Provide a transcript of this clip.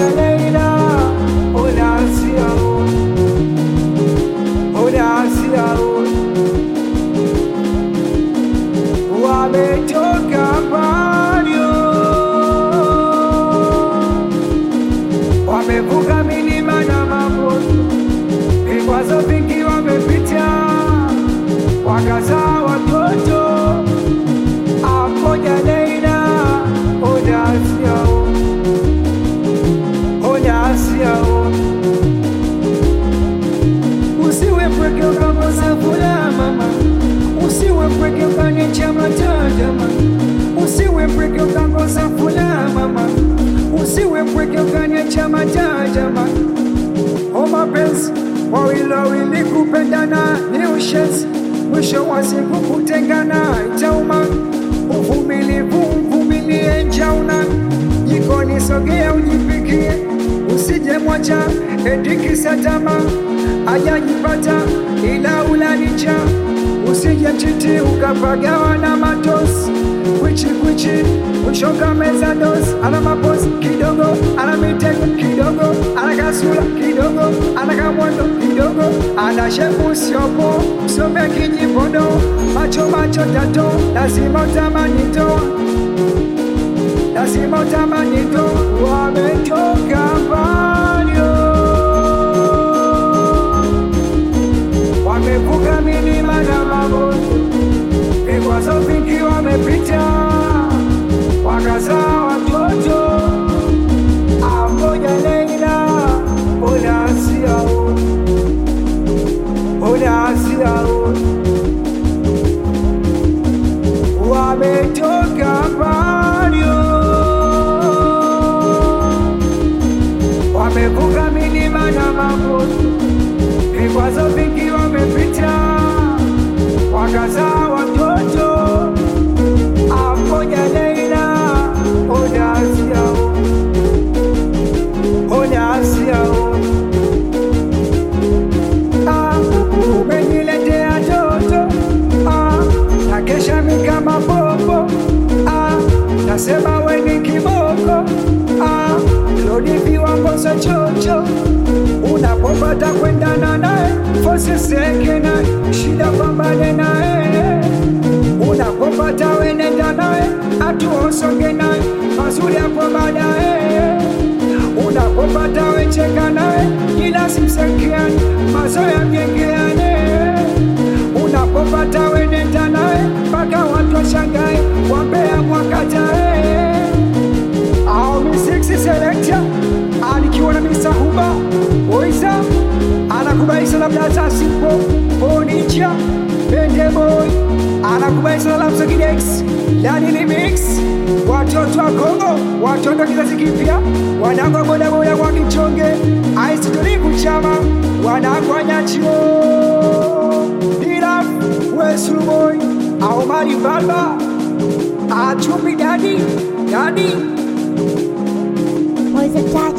Leila, unasia wametoka mbali, wamevuka milima na mabonde, vikwazo vingi wamepita, wakazaa watoto. Amoja Leila, unasia usiwe pweke ukakosa furaha mama, usiwe pweke ukaniacha matata mama, usiwe pweke ukakosa furaha mama, usiwe pweke ukaniacha matata mama. O mapenzi wawili kupendana ni ushenzi, mwisho wa siku kutengana itauma. Uvumilivu mvumilie njauna, jikoni sogea ujipikie, usije mwacha edikisa tamaa ajajipata ila ulanicha. Usije mchiti ukapagawa na matosi, kwichi ushoka meza dosi. Ana maposi kidogo, ana mitego kidogo, ana kasula kidogo, ana kamwendo kidogo, ana shepu siopo, usome kijipodo, macho tato, lazima utamani to. Wametoka mbali, wamevuka milima na mabonde, vikwazo vingi wamepita, wakazaa watoto. Amoja Leila, unasia wametoka mbali, wamevuka milima na mabonde, vikwazo vingi wamepita, wakazaa watoto. Amoja Leila, unasia umeniletea toto, nakesha mikama popo, nasema we ni kiboko, lodi viwangoza chocho. Unapopata kwendana naye fosiseke naye, shida pambane naye. Unapopata wenenda naye atuosonge naye, mazuri hapo baadaye. Unapopata wecheka naye ila simsekiani, mazoea mjengeane. Unapopata wenenda naye mpaka watu washangae, wambea mwakatae. Au misiksi selekta alikiwa na misahuba oiza, anakubaisa na blaza simpo onicha bende boy, anakubaisa na lapsa kidex lani limix. Watoto wa Kongo, watoto wa kizazi kipya, wanangwa bodaboda kwa kichonge, aisi tulivu chama, wanangwa nyachio Dilaf, Wesulu boy, au mari valba, achumbi daddy Boys attack.